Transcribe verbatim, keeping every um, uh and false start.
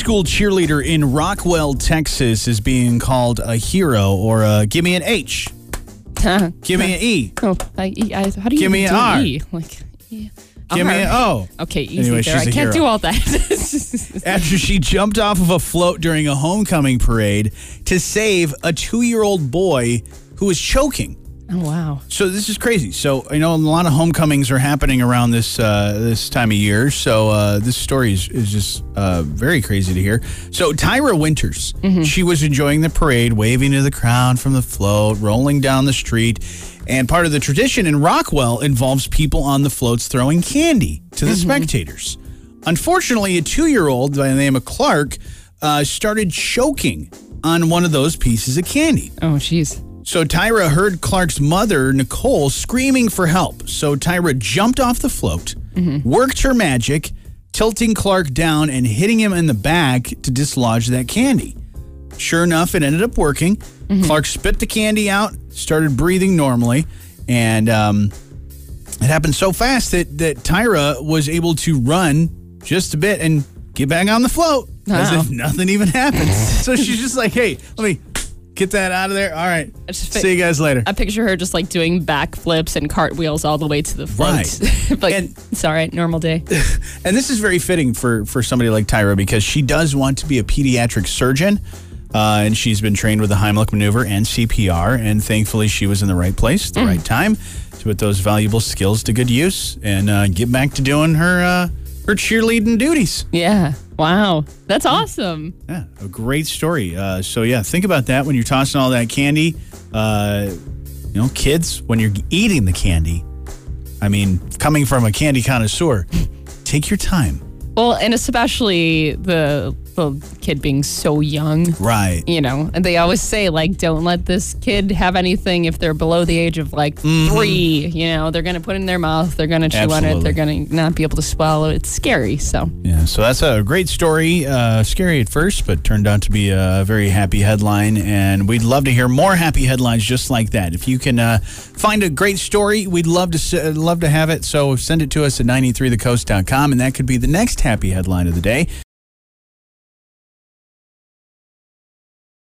school cheerleader in Rockwell, Texas is being called a hero, or a, give me an H. Give me an E. Oh, I, I, how do you Give me do an R. E? Like, yeah. Give me an O. Okay, easy Anyway, there. I she's a can't hero. do all that. After she jumped off of a float during a homecoming parade to save a two-year-old boy who was choking. Oh, wow. So this is crazy. So, you know, a lot of homecomings are happening around this uh, this time of year. So uh, this story is, is just uh, very crazy to hear. So Tyra Winters, Mm-hmm. she was enjoying the parade, waving to the crowd from the float, rolling down the street. And part of the tradition in Rockwell involves people on the floats throwing candy to the Mm-hmm. spectators. Unfortunately, a two-year-old by the name of Clark uh, started choking on one of those pieces of candy. Oh, jeez. So Tyra heard Clark's mother, Nicole, screaming for help. So Tyra jumped off the float, worked her magic, tilting Clark down and hitting him in the back to dislodge that candy. Sure enough, it ended up working. Clark spit the candy out, started breathing normally, and um, it happened so fast that, that Tyra was able to run just a bit and get back on the float as Wow. if nothing even happened. So she's just like, hey, let me get that out of there. All right. just fi- See you guys later. I picture her just like doing backflips and cartwheels all the way to the float. Right. like, And- it's all right, normal day. And this is very fitting for, for somebody like Tyra because she does want to be a pediatric surgeon. Uh, and she's been trained with the Heimlich maneuver and C P R. And thankfully, she was in the right place at the right time to put those valuable skills to good use and uh, get back to doing her uh, her cheerleading duties. Yeah. Wow. That's awesome. Yeah, a great story. Uh, so, yeah, think about that when you're tossing all that candy. Uh, you know, kids, when you're eating the candy, I mean, coming from a candy connoisseur, take your time. Well, and especially the the kid being so young. Right. You know, and they always say, like, don't let this kid have anything if they're below the age of, like, Mm-hmm. three. You know, they're going to put it in their mouth. They're going to chew on it. Absolutely. They're going to not be able to swallow. It's scary, so. Yeah, so that's a great story. Uh, scary at first, but turned out to be a very happy headline. And we'd love to hear more happy headlines just like that. If you can uh, find a great story, we'd love to s- uh, love to have it. So send it to us at nine three the coast dot com, and that could be the next happy headline of the day.